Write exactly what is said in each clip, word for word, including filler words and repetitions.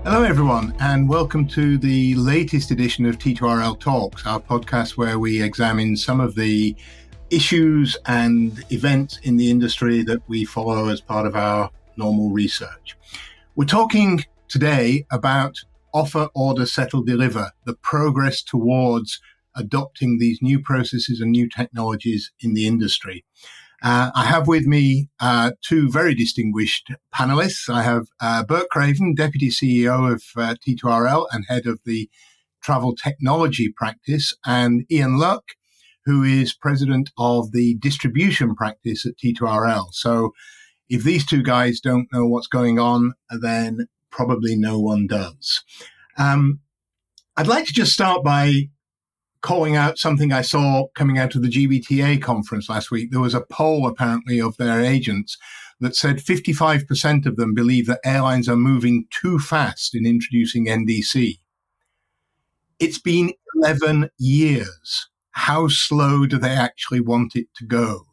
Hello, everyone, and welcome to the latest edition of T two R L Talks, our podcast where we examine some of the issues and events in the industry that we follow as part of our normal research. We're talking today about offer, order, settle, deliver, the progress towards adopting these new processes and new technologies in the industry. Uh, I have with me uh, two very distinguished panelists. I have uh, Bert Craven, Deputy C E O of uh, T two R L and Head of the Travel Technology Practice, and Ian Luck, who is President of the Distribution Practice at T two R L. So if these two guys don't know what's going on, then probably no one does. Um, I'd like to just start by calling out something I saw coming out of the G B T A conference last week. There was a poll, apparently, of their agents that said fifty-five percent of them believe that airlines are moving too fast in introducing N D C. It's been eleven years. How slow do they actually want it to go?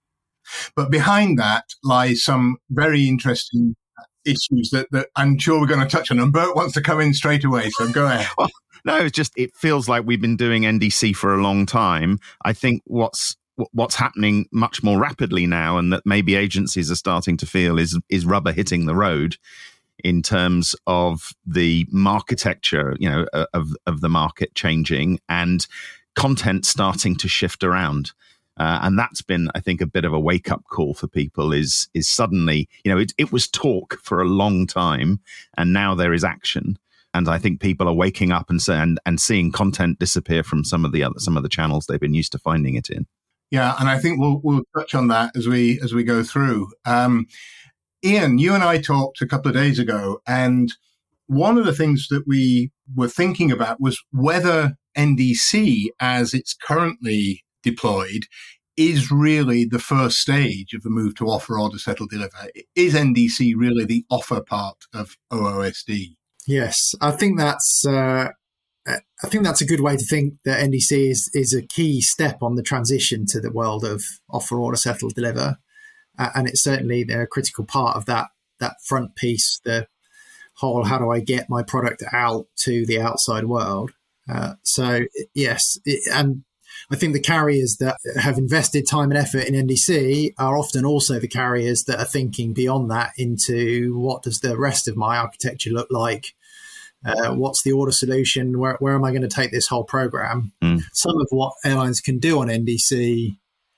But behind that lies some very interesting issues that, that I'm sure we're going to touch on. And Bert wants to come in straight away, so go ahead. Well, no, it's just, it feels like we've been doing N D C for a long time. I think what's what's happening much more rapidly now, and that maybe agencies are starting to feel, is is rubber hitting the road in terms of the architecture, you know, of of the market changing and content starting to shift around. Uh, and that's been, I think, a bit of a wake-up call for people, is is suddenly, you know, it, it was talk for a long time, and now there is action. And I think people are waking up and, and and seeing content disappear from some of the other some of the channels they've been used to finding it in. Yeah, and I think we'll we'll touch on that as we as we go through. Um, Ian, you and I talked a couple of days ago, and one of the things that we were thinking about was whether N D C, as it's currently deployed, is really the first stage of the move to offer, order, settle, deliver. Is N D C really the offer part of O O S D? Yes, I think that's uh, I think that's a good way to think that N D C is is a key step on the transition to the world of offer, order, settle, deliver, uh, and it's certainly a critical part of that that front piece, the whole how do I get my product out to the outside world. Uh, so yes, it, and I think the carriers that have invested time and effort in N D C are often also the carriers that are thinking beyond that into what does the rest of my architecture look like? Uh, what's the order solution? Where, where am I going to take this whole program? Mm. Some of what airlines can do on N D C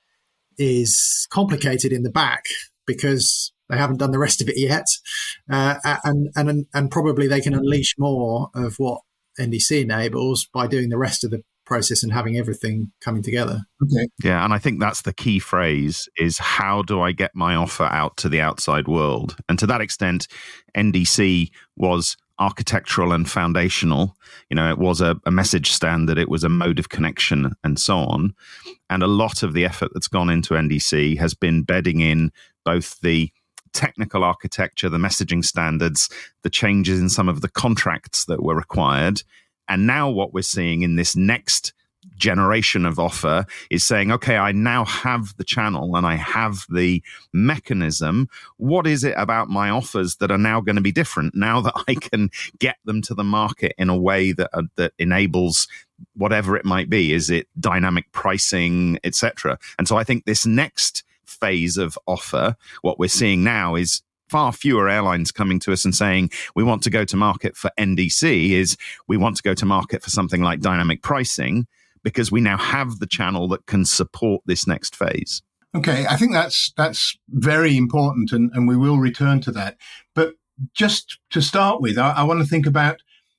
is complicated in the back because they haven't done the rest of it yet. Uh, and, and, and probably they can unleash more of what N D C enables by doing the rest of the process and having everything coming together. Okay. Yeah, and I think that's the key phrase, is how do I get my offer out to the outside world? And to that extent, N D C was architectural and foundational. You know, it was a, a message standard, it was a mode of connection and so on. And a lot of the effort that's gone into N D C has been bedding in both the technical architecture, the messaging standards, the changes in some of the contracts that were required. And now what we're seeing in this next generation of offer is saying, okay, I now have the channel and I have the mechanism. What is it about my offers that are now going to be different now that I can get them to the market in a way that uh, that enables whatever it might be? Is it dynamic pricing, et cetera? And so I think this next phase of offer, what we're seeing now is far fewer airlines coming to us and saying, we want to go to market for N D C, is we want to go to market for something like dynamic pricing, because we now have the channel that can support this next phase. Okay, I think that's that's very important, and, and we will return to that. But just to start with, I, I want to think about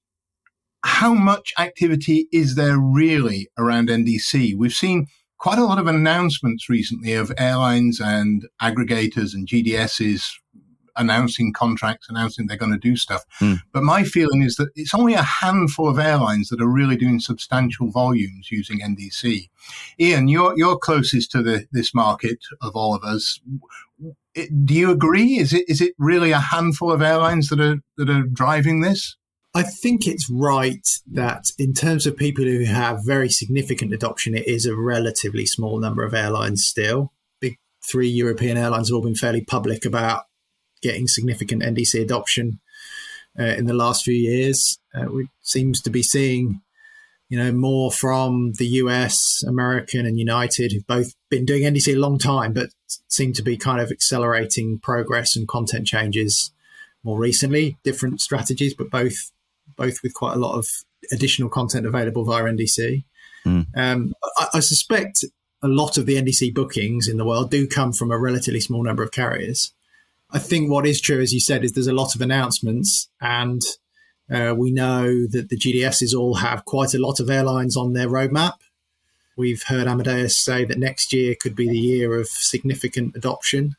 how much activity is there really around N D C? We've seen quite a lot of announcements recently of airlines and aggregators and G D Ss announcing contracts, announcing they're going to do stuff. Mm. But my feeling is that it's only a handful of airlines that are really doing substantial volumes using N D C. Ian, you're you're closest to the, this market of all of us. It, do you agree? Is it is it really a handful of airlines that are that are driving this? I think it's right that in terms of people who have very significant adoption, it is a relatively small number of airlines still. Big three European airlines have all been fairly public about getting significant N D C adoption. uh, in the last few years. Uh, we seems to be seeing, you know, more from the U S, American and United, who've both been doing N D C a long time, but seem to be kind of accelerating progress and content changes more recently. Different strategies, but both both with quite a lot of additional content available via N D C. Mm. Um, I, I suspect a lot of the N D C bookings in the world do come from a relatively small number of carriers. I think what is true, as you said, is there's a lot of announcements, and uh, we know that the G D Ss all have quite a lot of airlines on their roadmap. We've heard Amadeus say that next year could be the year of significant adoption.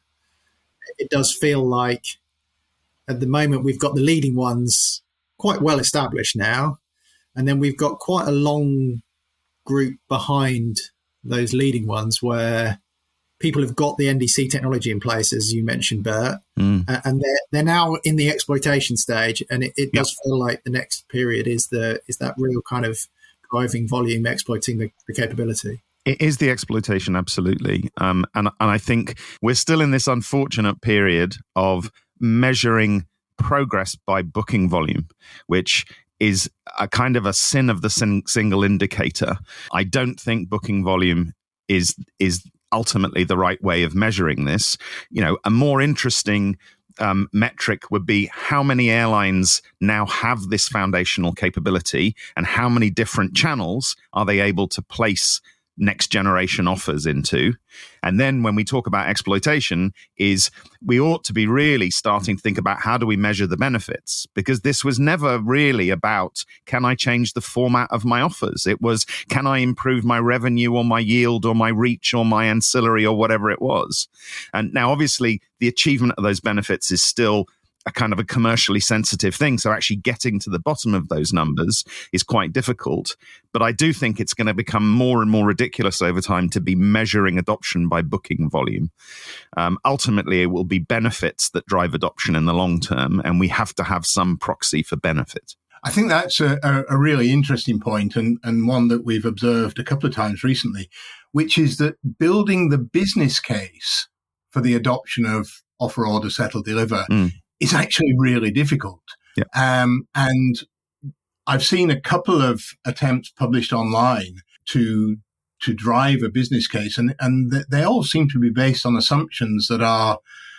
It does feel like at the moment we've got the leading ones quite well established now, and then we've got quite a long group behind those leading ones where people have got the N D C technology in place, as you mentioned, Bert, mm. and they're they're now in the exploitation stage, and it, it does yep. feel like the next period is the is that real kind of driving volume, exploiting the, the capability. It is the exploitation, absolutely, um, and and I think we're still in this unfortunate period of measuring progress by booking volume, which is a kind of a sin of the sin- single indicator. I don't think booking volume is is ultimately the right way of measuring this. You know, a more interesting um, metric would be how many airlines now have this foundational capability and how many different channels are they able to place next generation offers into. And then when we talk about exploitation, is we ought to be really starting to think about how do we measure the benefits, because this was never really about, can I change the format of my offers? It was, can I improve my revenue or my yield or my reach or my ancillary or whatever it was? And now obviously the achievement of those benefits is still a kind of a commercially sensitive thing. So actually getting to the bottom of those numbers is quite difficult. But I do think it's going to become more and more ridiculous over time to be measuring adoption by booking volume. Um, ultimately, it will be benefits that drive adoption in the long term, and we have to have some proxy for benefit. I think that's a, a really interesting point, and, and one that we've observed a couple of times recently, which is that building the business case for the adoption of offer, order, settle, deliver mm. is actually really difficult. Yeah. Um, and I've seen a couple of attempts published online to to drive a business case, and, and they all seem to be based on assumptions that are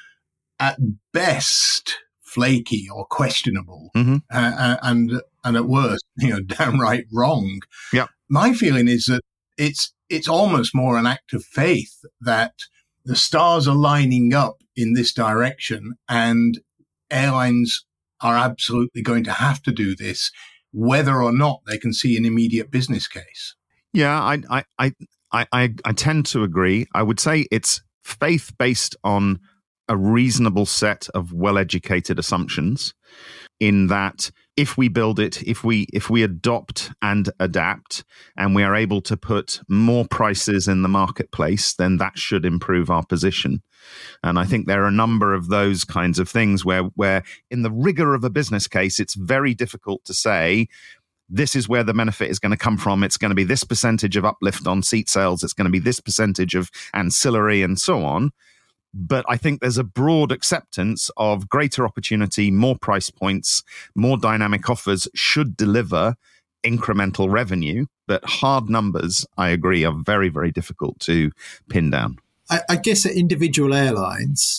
at best flaky or questionable, mm-hmm. uh, and and at worst, you know, downright wrong. Yeah. My feeling is that it's it's almost more an act of faith that the stars are lining up in this direction, and airlines are absolutely going to have to do this, whether or not they can see an immediate business case. Yeah, I I I I, I tend to agree. I would say it's faith based on a reasonable set of well-educated assumptions, in that if we build it, if we if we adopt and adapt, and we are able to put more prices in the marketplace, then that should improve our position. And I think there are a number of those kinds of things where, where in the rigor of a business case, it's very difficult to say, this is where the benefit is going to come from. It's going to be this percentage of uplift on seat sales. It's going to be this percentage of ancillary and so on. But I think there's a broad acceptance of greater opportunity, more price points, more dynamic offers should deliver incremental revenue. But hard numbers, I agree, are very, very difficult to pin down. I, I guess at individual airlines,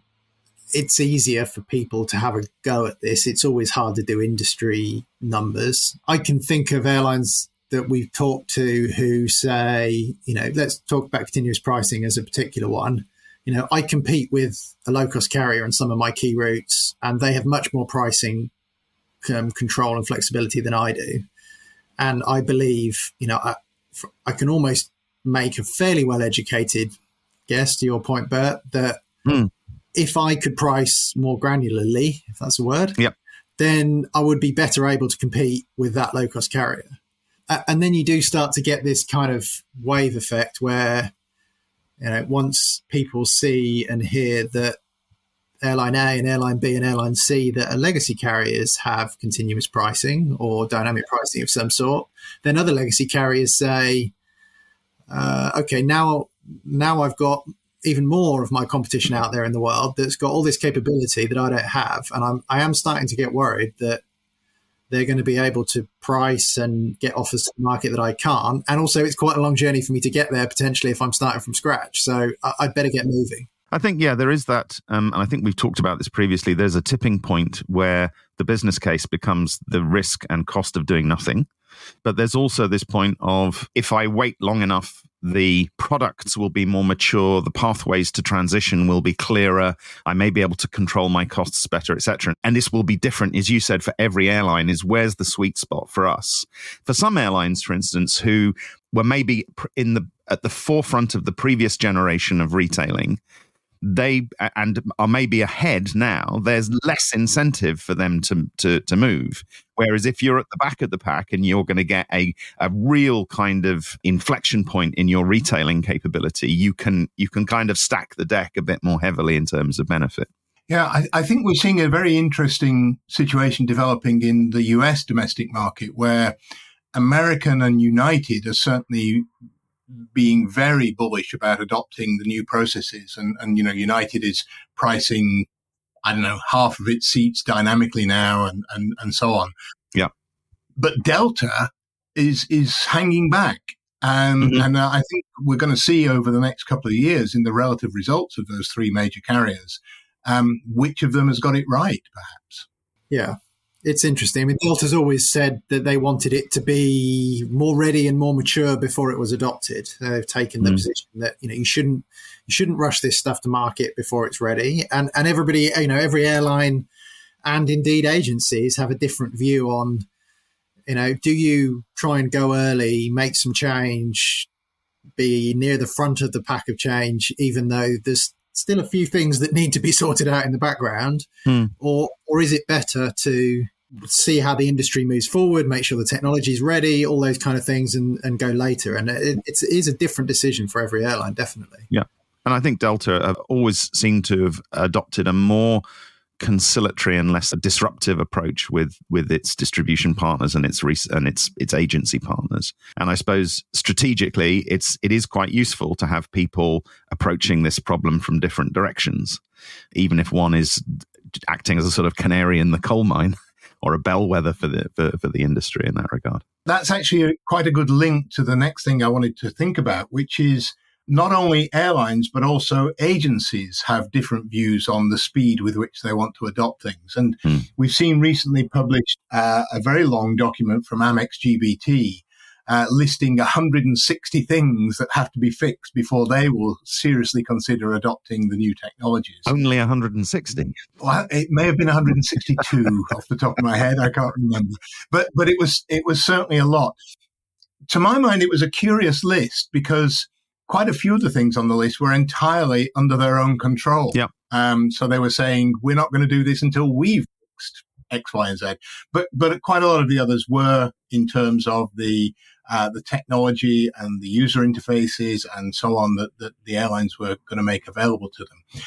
it's easier for people to have a go at this. It's always hard to do industry numbers. I can think of airlines that we've talked to who say, you know, let's talk about continuous pricing as a particular one. You know, I compete with a low-cost carrier on some of my key routes, and they have much more pricing um, control and flexibility than I do. And I believe, you know, I, I can almost make a fairly well-educated guess, to your point, Bert, that mm. if I could price more granularly, if that's a word, yep. then I would be better able to compete with that low-cost carrier. Uh, and then you do start to get this kind of wave effect where, you know, once people see and hear that Airline A and Airline B and Airline C that are legacy carriers have continuous pricing or dynamic pricing of some sort, then other legacy carriers say, uh, okay, now now I've got even more of my competition out there in the world that's got all this capability that I don't have. And I'm, I am starting to get worried that they're going to be able to price and get offers to the market that I can't. And also it's quite a long journey for me to get there potentially if I'm starting from scratch. So I, I'd better get moving. I think, yeah, there is that. Um, and I think we've talked about this previously. There's a tipping point where the business case becomes the risk and cost of doing nothing. But there's also this point of if I wait long enough, the products will be more mature, the pathways to transition will be clearer, I may be able to control my costs better, et cetera. And this will be different, as you said, for every airline, is where's the sweet spot for us? For some airlines, for instance, who were maybe in the at the forefront of the previous generation of retailing, they and are maybe ahead now, there's less incentive for them to to to move. Whereas if you're at the back of the pack and you're going to get a a real kind of inflection point in your retailing capability, you can you can kind of stack the deck a bit more heavily in terms of benefit. Yeah, I, I think we're seeing a very interesting situation developing in the U S domestic market, where American and United are certainly being very bullish about adopting the new processes. And, and, you know, United is pricing, I don't know, half of its seats dynamically now and, and, and so on. Yeah. But Delta is, is hanging back. And, mm-hmm. and uh, I think we're going to see over the next couple of years in the relative results of those three major carriers, um, which of them has got it right, perhaps. Yeah. It's interesting. I mean, Delta's always said that they wanted it to be more ready and more mature before it was adopted. They've taken the mm. position that, you know, you shouldn't you shouldn't rush this stuff to market before it's ready. And and everybody, you know, every airline and indeed agencies have a different view on, you know, do you try and go early, make some change, be near the front of the pack of change, even though there's still a few things that need to be sorted out in the background, mm. or or is it better to see how the industry moves forward, make sure the technology is ready, all those kind of things, and, and go later. And it, it's, it is a different decision for every airline, definitely. Yeah. And I think Delta have always seemed to have adopted a more conciliatory and less disruptive approach with with its distribution partners and its and its its agency partners. And I suppose strategically, it's it is quite useful to have people approaching this problem from different directions, even if one is acting as a sort of canary in the coal mine or a bellwether for the for, for the industry in that regard. That's actually a, quite a good link to the next thing I wanted to think about, which is not only airlines, but also agencies have different views on the speed with which they want to adopt things. And mm. we've seen recently published uh, a very long document from Amex G B T uh, listing one hundred sixty things that have to be fixed before they will seriously consider adopting the new technologies. Only one hundred sixty? Well, it may have been one hundred sixty-two off the top of my head. I can't remember. But but it was it was certainly a lot. To my mind, it was a curious list because quite a few of the things on the list were entirely under their own control. Yeah. Um, so they were saying, we're not going to do this until we've fixed X, Y, and Z. But but quite a lot of the others were in terms of the uh, the technology and the user interfaces and so on that, that the airlines were going to make available to them.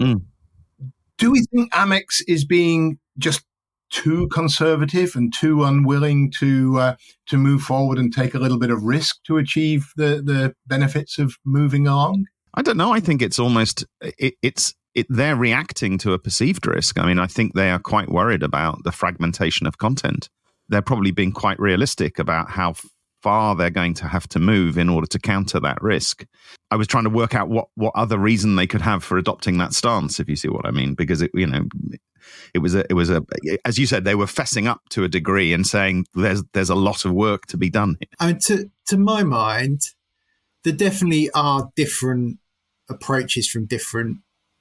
Mm. Do we think Amex is being just too conservative and too unwilling to uh, to move forward and take a little bit of risk to achieve the, the benefits of moving along? I don't know. I think it's almost it, it's it, they're reacting to a perceived risk. I mean, I think they are quite worried about the fragmentation of content. They're probably being quite realistic about how far they're going to have to move in order to counter that risk. I was trying to work out what, what other reason they could have for adopting that stance, if you see what I mean, because it, you know, it was a, it was a, as you said, they were fessing up to a degree and saying there's there's a lot of work to be done here. I mean, to to my mind, there definitely are different approaches from different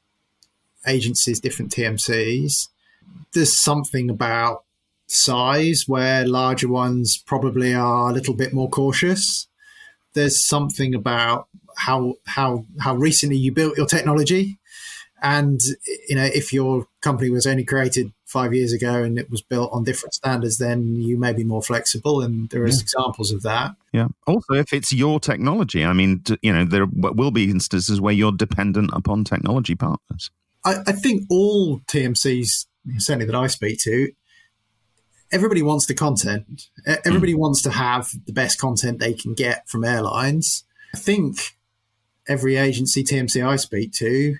agencies, different T M Cs. There's something about size where larger ones probably are a little bit more cautious. There's something about how how how recently you built your technology, and you know, if your company was only created five years ago and it was built on different standards, then you may be more flexible, and there are yeah. examples of that. Yeah. Also, if it's your technology, I mean, you know, there will be instances where you're dependent upon technology partners. I, I think all T M Cs, certainly that I speak to, everybody wants the content. Everybody mm. wants to have the best content they can get from airlines. I think every agency T M C I speak to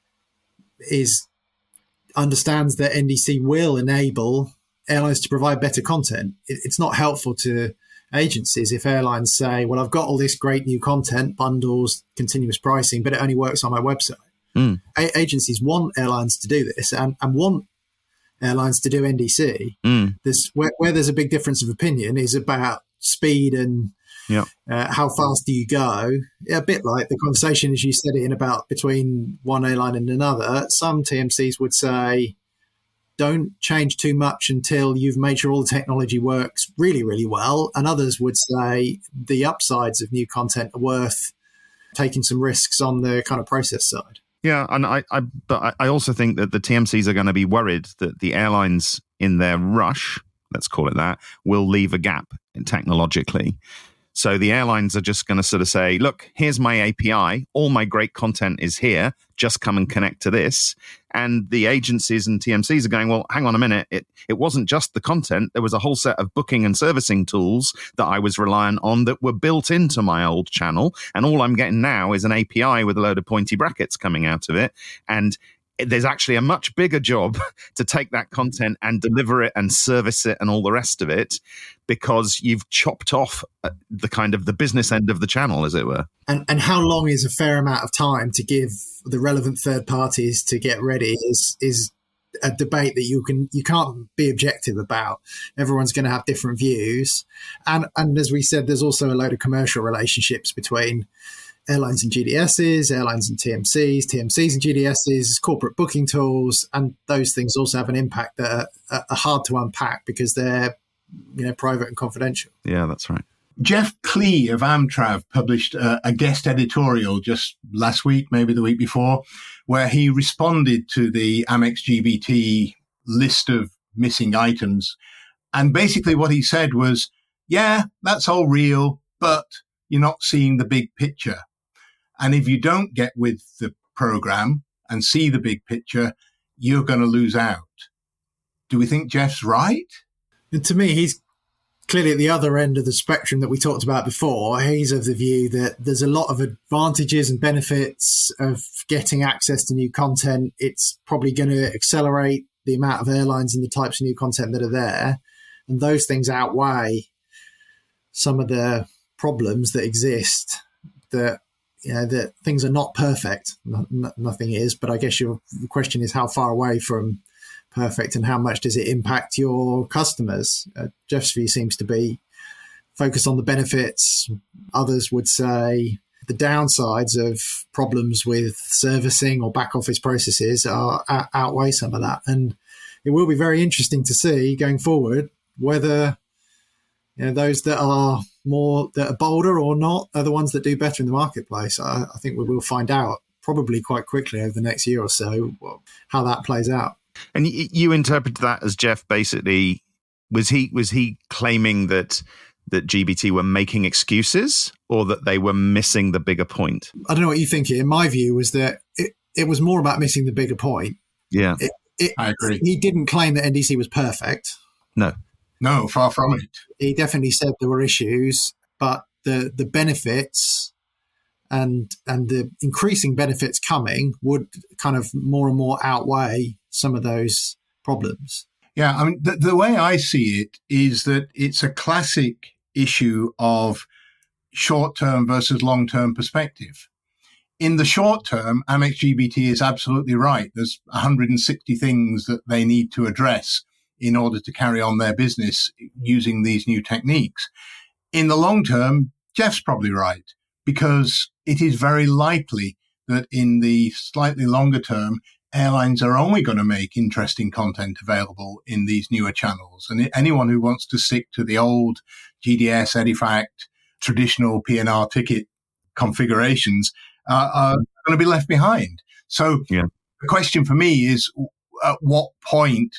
is understands that N D C will enable airlines to provide better content. It, it's not helpful to agencies if airlines say, well, I've got all this great new content, bundles, continuous pricing, but it only works on my website. Mm. A- agencies want airlines to do this and, and want airlines to do N D C. Mm. There's where, where there's a big difference of opinion is about speed and yeah. uh, how fast do you go. A bit like the conversation, as you said it, in about between one airline and another. Some T M Cs would say, don't change too much until you've made sure all the technology works really, really well. And others would say the upsides of new content are worth taking some risks on the kind of process side. Yeah, and I, I but I also think that the T M Cs are going to be worried that the airlines in their rush, let's call it that, will leave a gap technologically. So the airlines are just going to sort of say, look, here's my A P I. All my great content is here. Just come and connect to this. And the agencies and T M Cs are going, well, hang on a minute. It it wasn't just the content. There was a whole set of booking and servicing tools that I was reliant on that were built into my old channel. And all I'm getting now is an A P I with a load of pointy brackets coming out of it. And there's actually a much bigger job to take that content and deliver it and service it and all the rest of it, because you've chopped off the kind of the business end of the channel, as it were. And and how long is a fair amount of time to give the relevant third parties to get ready is is a debate that you can you can't be objective about. Everyone's going to have different views, and and as we said, there's also a load of commercial relationships between airlines and G D Ss, airlines and T M Cs, T M Cs and G D Ss, corporate booking tools, and those things also have an impact that are, are hard to unpack because they're, you know, private and confidential. Yeah, that's right. Jeff Klee of Amtrav published a, a guest editorial just last week, maybe the week before, where he responded to the Amex G B T list of missing items. And basically what he said was, yeah, that's all real, but you're not seeing the big picture. And if you don't get with the program and see the big picture, you're going to lose out. Do we think Jeff's right? And to me, he's clearly at the other end of the spectrum that we talked about before. He's of the view that there's a lot of advantages and benefits of getting access to new content. It's probably going to accelerate the amount of airlines and the types of new content that are there. And those things outweigh some of the problems that exist, that, you know, that things are not perfect. No, no, nothing is, but I guess your question is how far away from perfect and how much does it impact your customers? Uh, Jeff's view seems to be focused on the benefits. Others would say the downsides of problems with servicing or back office processes are uh, outweigh some of that. And it will be very interesting to see going forward whether, you know, those that are more that are bolder or not are the ones that do better in the marketplace. I, I think we will find out probably quite quickly over the next year or so how that plays out. And y- you interpret that as Jeff basically was he was he claiming that that G B T were making excuses or that they were missing the bigger point? I don't know what you think here. My view was that it, it was more about missing the bigger point. Yeah, it, it, I agree. He didn't claim that N D C was perfect. No. No, far from it. He definitely said there were issues, but the the benefits and and the increasing benefits coming would kind of more and more outweigh some of those problems. Yeah, I mean, the, the way I see it is that it's a classic issue of short-term versus long-term perspective. In the short term, Amex G B T is absolutely right. There's one hundred sixty things that they need to address in order to carry on their business using these new techniques. In the long term, Jeff's probably right, because it is very likely that in the slightly longer term, airlines are only going to make interesting content available in these newer channels. And anyone who wants to stick to the old G D S, Edifact, traditional P N R ticket configurations uh, are going to be left behind. So yeah. The question for me is, at what point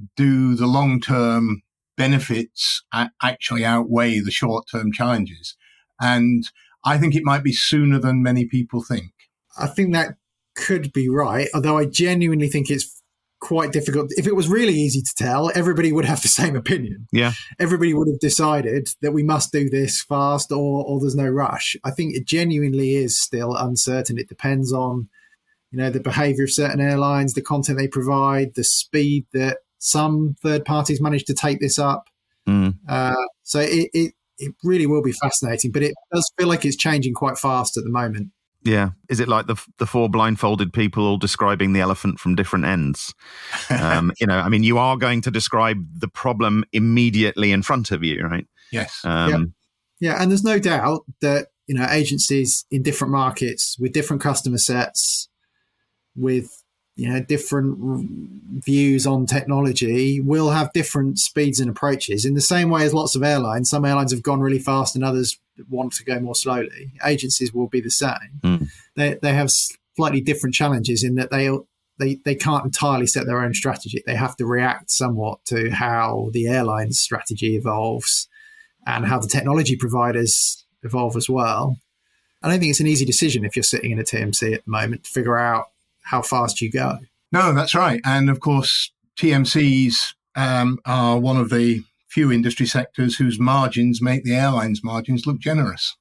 do the long-term benefits actually outweigh the short-term challenges? And I think it might be sooner than many people think. I think that could be right, although I genuinely think it's quite difficult. If it was really easy to tell, everybody would have the same opinion. Yeah. Everybody would have decided that we must do this fast or, or there's no rush. I think it genuinely is still uncertain. It depends on, you know, the behavior of certain airlines, the content they provide, the speed that some third parties manage to take this up. Mm. Uh, so it, it, it really will be fascinating, but it does feel like it's changing quite fast at the moment. Yeah. Is it like the the four blindfolded people all describing the elephant from different ends? Um, you know, I mean, you are going to describe the problem immediately in front of you, right? Yes. Um, yeah. yeah. And there's no doubt that, you know, agencies in different markets with different customer sets, with, you know, different views on technology will have different speeds and approaches. In the same way as lots of airlines, some airlines have gone really fast and others want to go more slowly. Agencies will be the same. Mm. They they have slightly different challenges in that they they they can't entirely set their own strategy. They have to react somewhat to how the airline's strategy evolves and how the technology providers evolve as well. I don't think it's an easy decision if you're sitting in a T M C at the moment to figure out how fast you go. No, that's right. And of course, T M Cs um, are one of the few industry sectors whose margins make the airlines' margins look generous.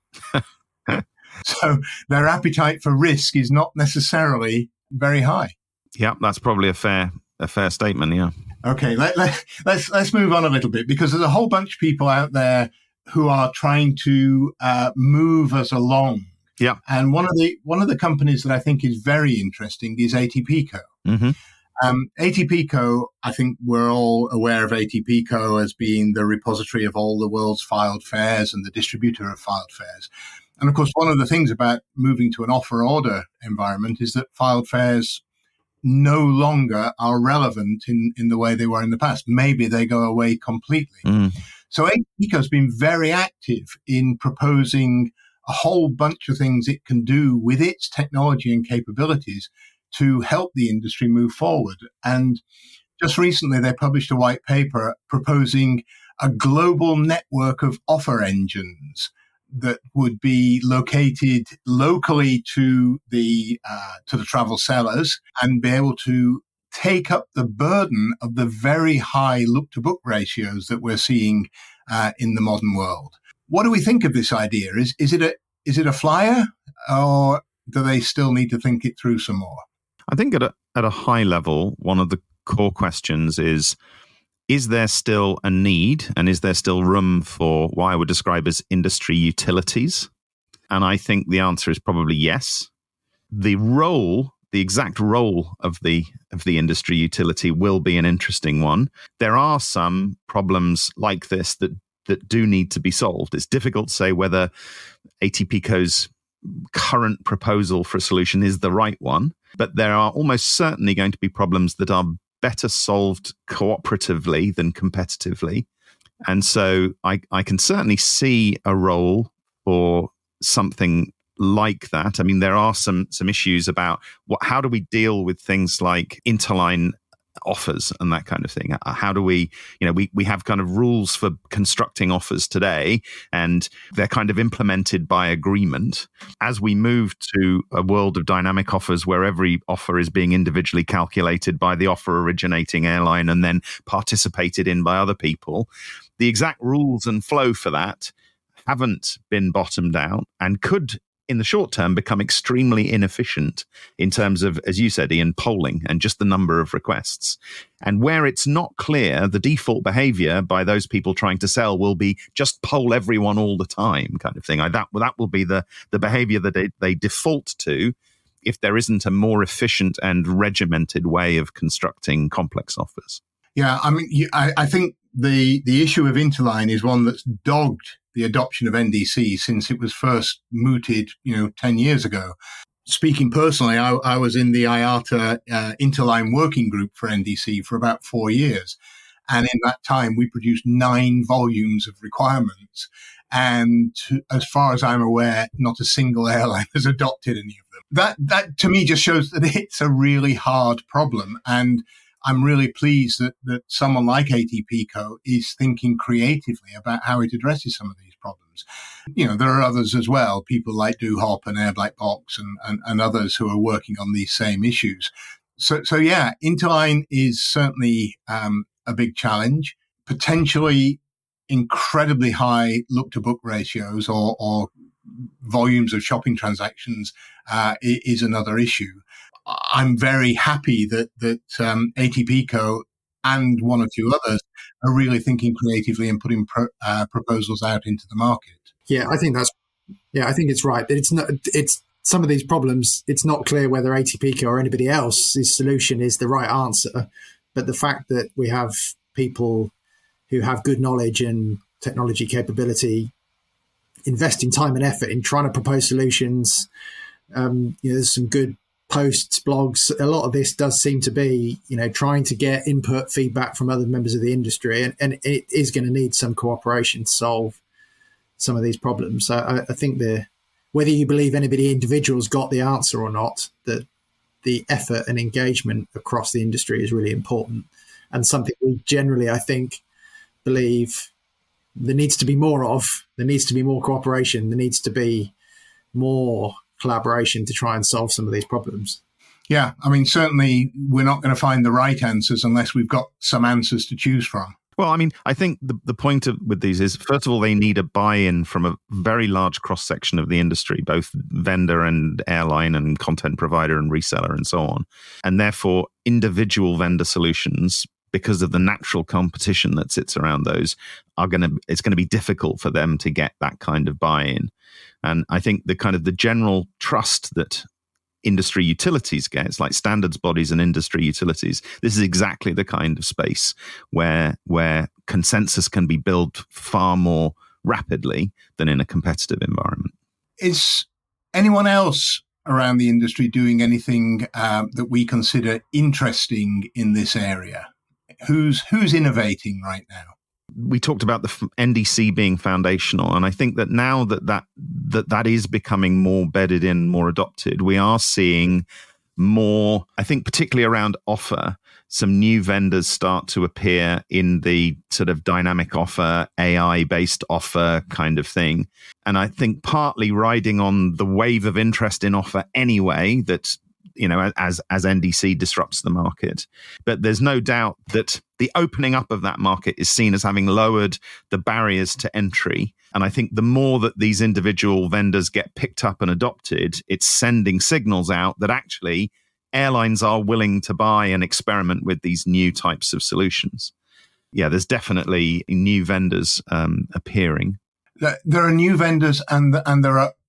So their appetite for risk is not necessarily very high. Yeah, that's probably a fair a fair statement, yeah. Okay, let, let, let's let's move on a little bit, because there's a whole bunch of people out there who are trying to uh, move us along. Yeah, and one of the one of the companies that I think is very interesting is A T P Co. Mm-hmm. Um, A T P Co. I think we're all aware of A T P Co. as being the repository of all the world's filed fares and the distributor of filed fares. And of course, one of the things about moving to an offer order environment is that filed fares no longer are relevant in, in the way they were in the past. Maybe they go away completely. Mm. So A T P Co. has been very active in proposing a whole bunch of things it can do with its technology and capabilities to help the industry move forward. And just recently, they published a white paper proposing a global network of offer engines that would be located locally to the uh, to the travel sellers and be able to take up the burden of the very high look-to-book ratios that we're seeing uh, in the modern world. What do we think of this idea? Is is it a is it a flyer, or do they still need to think it through some more? I think at a at a high level, one of the core questions is: is there still a need, and is there still room for what I would describe as industry utilities? And I think the answer is probably yes. The role, the exact role of the of the industry utility will be an interesting one. There are some problems like this that that do need to be solved. It's difficult to say whether A T P Co.'s current proposal for a solution is the right one, but there are almost certainly going to be problems that are better solved cooperatively than competitively. And so I, I can certainly see a role for something like that. I mean, there are some some issues about what how do we deal with things like interline offers and that kind of thing. How do we, you know, we, we have kind of rules for constructing offers today, and they're kind of implemented by agreement. As we move to a world of dynamic offers where every offer is being individually calculated by the offer originating airline and then participated in by other people, the exact rules and flow for that haven't been bottomed out and could, in the short term, become extremely inefficient in terms of, as you said, Ian, polling and just the number of requests. And where it's not clear, the default behavior by those people trying to sell will be just poll everyone all the time kind of thing. I, that, that will be the, the behavior that they, they default to if there isn't a more efficient and regimented way of constructing complex offers. Yeah, I mean, I, I think the, the issue of interline is one that's dogged the adoption of N D C since it was first mooted, you know, ten years ago. Speaking personally, I, I was in the I A T A uh, Interline working group for N D C for about four years. And in that time, we produced nine volumes of requirements. And to, as far as I'm aware, not a single airline has adopted any of them. That, that to me just shows that it's a really hard problem. And I'm really pleased that, that someone like A T P Co. is thinking creatively about how it addresses some of these problems. You know, there are others as well, people like DoHop and Air Black Box and, and, and others who are working on these same issues. So, so yeah, interline is certainly um, a big challenge. Potentially incredibly high look-to-book ratios or, or volumes of shopping transactions uh, is another issue. I'm very happy that that um, A T P Co and one or two others are really thinking creatively and putting pro, uh, proposals out into the market. Yeah, I think that's yeah, I think it's right. It's not. It's some of these problems. It's not clear whether A T P Co or anybody else's solution is the right answer. But the fact that we have people who have good knowledge and technology capability investing time and effort in trying to propose solutions, um, you know, there's some good posts, blogs. A lot of this does seem to be, you know, trying to get input, feedback from other members of the industry, and, and it is going to need some cooperation to solve some of these problems. So I, I think the whether you believe anybody individual's got the answer or not, that the effort and engagement across the industry is really important, and something we generally, I think, believe there needs to be more of. There needs to be more cooperation. There needs to be more collaboration to try and solve some of these problems. Yeah, I mean, certainly we're not going to find the right answers unless we've got some answers to choose from. Well, I mean, I think the, the point of, with these is, first of all, they need a buy-in from a very large cross-section of the industry, both vendor and airline and content provider and reseller and so on. And therefore, individual vendor solutions, because of the natural competition that sits around those, are going to, it's going to be difficult for them to get that kind of buy-in. And I think the kind of the general trust that industry utilities gets, like standards bodies and industry utilities, this is exactly the kind of space where where consensus can be built far more rapidly than in a competitive environment. Is anyone else around the industry doing anything uh, that we consider interesting in this area? Who's who's innovating right now? We talked about the N D C being foundational, and I think that now that that, that that is becoming more bedded in, more adopted, we are seeing more, I think particularly around offer, some new vendors start to appear in the sort of dynamic offer, A I-based offer kind of thing. And I think partly riding on the wave of interest in offer anyway, that, you know, as as N D C disrupts the market. But there's no doubt that the opening up of that market is seen as having lowered the barriers to entry. And I think the more that these individual vendors get picked up and adopted, it's sending signals out that actually airlines are willing to buy and experiment with these new types of solutions. Yeah, there's definitely new vendors um, appearing. There are new vendors and and there are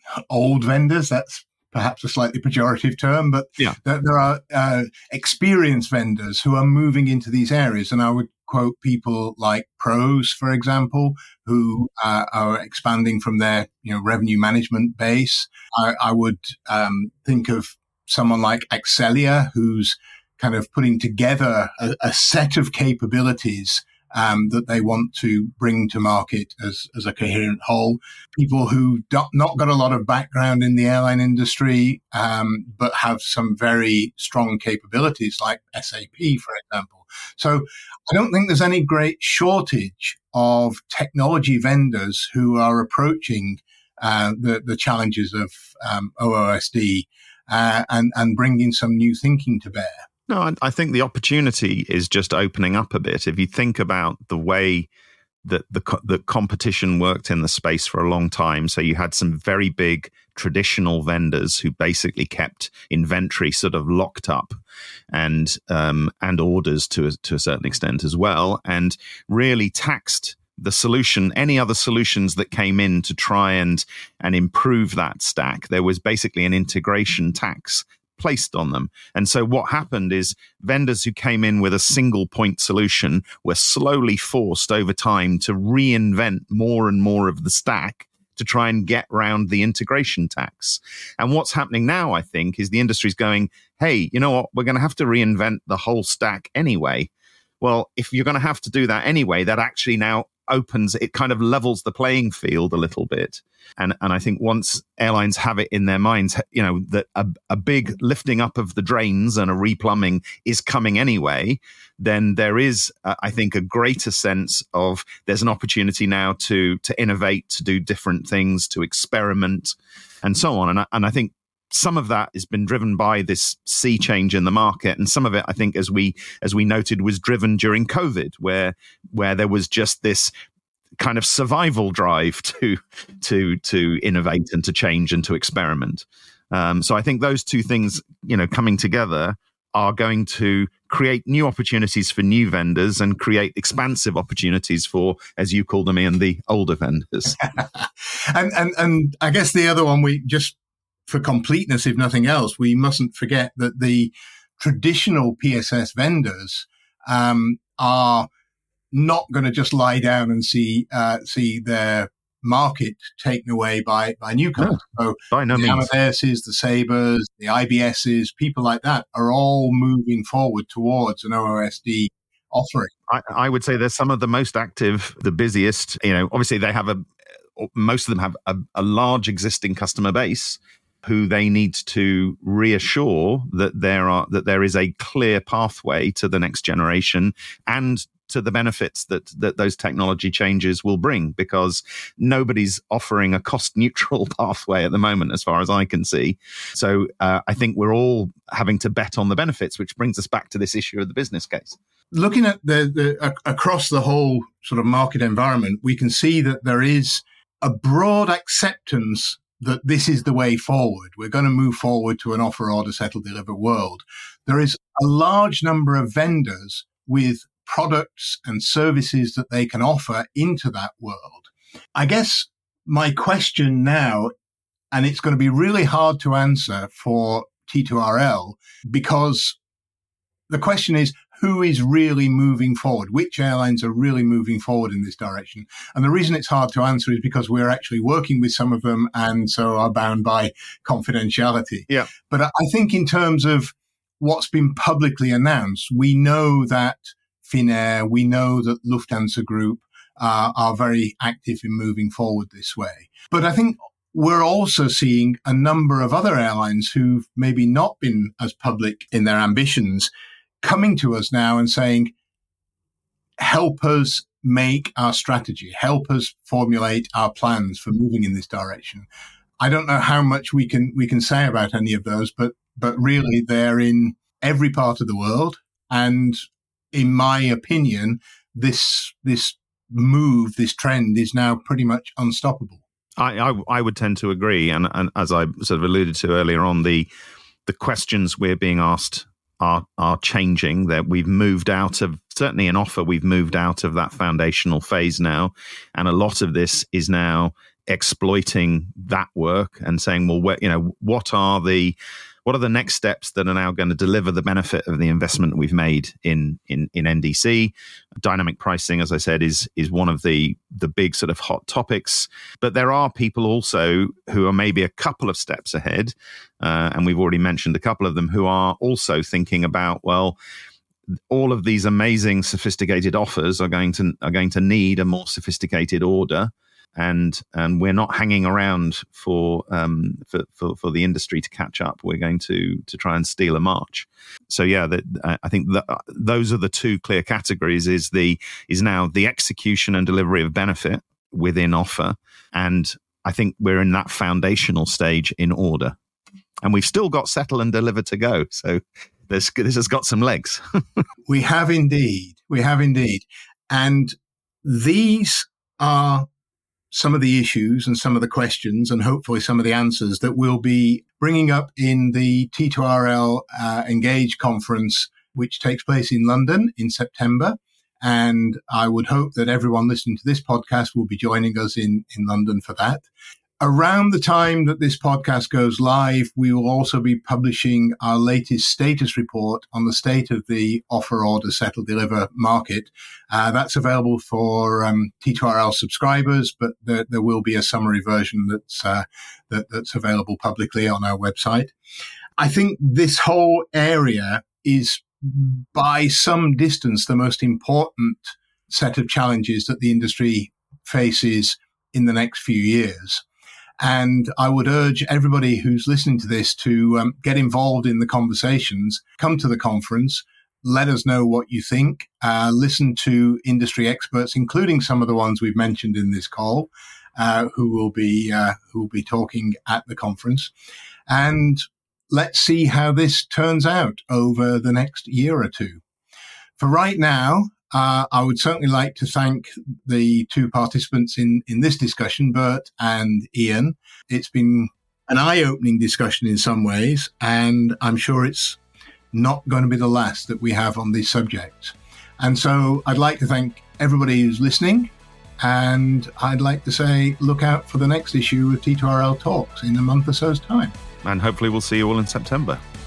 old vendors. That's perhaps a slightly pejorative term, but yeah. there, there are uh, experienced vendors who are moving into these areas. And I would quote people like Pros, for example, who uh, are expanding from their you know revenue management base. I, I would um, think of someone like Excelia, who's kind of putting together a, a set of capabilities Um, that they want to bring to market as, as a coherent whole. People who do not got a lot of background in the airline industry, um, but have some very strong capabilities like S A P, for example. So I don't think there's any great shortage of technology vendors who are approaching uh, the, the challenges of um, O O S D uh, and, and bringing some new thinking to bear. No, I think the opportunity is just opening up a bit. If you think about the way that the the competition worked in the space for a long time, so you had some very big traditional vendors who basically kept inventory sort of locked up, and um, and orders to a, to a certain extent as well, and really taxed the solution, any other solutions that came in to try and and improve that stack. There was basically an integration tax placed on them. And so what happened is vendors who came in with a single point solution were slowly forced over time to reinvent more and more of the stack to try and get around the integration tax. And what's happening now, I think, is the industry's going, hey, you know what, we're going to have to reinvent the whole stack anyway. Well, if you're going to have to do that anyway, that actually now opens, it kind of levels the playing field a little bit. And and I think once airlines have it in their minds, you know, that a, a big lifting up of the drains and a replumbing is coming anyway, then there is, uh, I think, a greater sense of there's an opportunity now to to innovate, to do different things, to experiment, and so on. And I, and I think some of that has been driven by this sea change in the market, and some of it, I think, as we as we noted, was driven during COVID, where where there was just this kind of survival drive to to to innovate and to change and to experiment. Um, so I think those two things, you know, coming together are going to create new opportunities for new vendors and create expansive opportunities for, as you call them, Ian, the older vendors. and, and and I guess the other one, we just for completeness, if nothing else, we mustn't forget that the traditional P S S vendors um, are not going to just lie down and see uh, see their market taken away by by newcomers. No, so by no the means. Amadeuses, the Sabres, the I B Ss, people like that are all moving forward towards an O O S D offering. I, I would say they're some of the most active, the busiest. You know, obviously they have a most of them have a, a large existing customer base who they need to reassure that there are that there is a clear pathway to the next generation and to the benefits that that those technology changes will bring, because nobody's offering a cost neutral pathway at the moment, as far as I can see. So uh, I think we're all having to bet on the benefits, which brings us back to this issue of the business case. Looking at the, the uh, across the whole sort of market environment, we can see that there is a broad acceptance that this is the way forward. We're going to move forward to an offer, order, settle, deliver world. There is a large number of vendors with products and services that they can offer into that world. I guess my question now, and it's going to be really hard to answer for T two R L, because the question is, who is really moving forward? Which airlines are really moving forward in this direction? And the reason it's hard to answer is because we're actually working with some of them and so are bound by confidentiality. Yeah. But I think in terms of what's been publicly announced, we know that Finnair, we know that Lufthansa Group uh, are very active in moving forward this way. But I think we're also seeing a number of other airlines who've maybe not been as public in their ambitions coming to us now and saying, help us make our strategy, help us formulate our plans for moving in this direction. I don't know how much we can we can say about any of those, but but really they're in every part of the world. And in my opinion, this this move, this trend is now pretty much unstoppable. I, I, I would tend to agree. And, and as I sort of alluded to earlier on, the the questions we're being asked are are changing. That we've moved out of, certainly in offer, we've moved out of that foundational phase now. And a lot of this is now exploiting that work and saying, well, where, you know, what are the what are the next steps that are now going to deliver the benefit of the investment we've made in in, in N D C? Dynamic pricing, as I said, is is one of the the big sort of hot topics. But there are people also who are maybe a couple of steps ahead, uh, and we've already mentioned a couple of them, who are also thinking about, well, all of these amazing sophisticated offers are going to are going to need a more sophisticated order. And and we're not hanging around for um for, for, for the industry to catch up. We're going to to try and steal a march. So yeah, that I think that those are the two clear categories. Is the is now the execution and delivery of benefit within offer, and I think we're in that foundational stage in order, and we've still got settle and deliver to go. So this this has got some legs. We have indeed, we have indeed, and these are some of the issues and some of the questions and hopefully some of the answers that we'll be bringing up in the T two R L uh, Engage conference, which takes place in London in September. And I would hope that everyone listening to this podcast will be joining us in, in London for that. Around the time that this podcast goes live, we will also be publishing our latest status report on the state of the offer, order, settle, deliver market. Uh, that's available for um, T two R L subscribers, but there, there will be a summary version that's uh, that, that's available publicly on our website. I think this whole area is by some distance the most important set of challenges that the industry faces in the next few years. And I would urge everybody who's listening to this to um, get involved in the conversations, come to the conference, let us know what you think, uh, listen to industry experts, including some of the ones we've mentioned in this call, uh, who will be uh, who will be talking at the conference. And let's see how this turns out over the next year or two. For right now, uh, I would certainly like to thank the two participants in, in this discussion, Bert and Ian. It's been an eye-opening discussion in some ways, and I'm sure it's not going to be the last that we have on this subject. And so I'd like to thank everybody who's listening, and I'd like to say look out for the next issue of T two R L Talks in a month or so's time. And hopefully we'll see you all in September.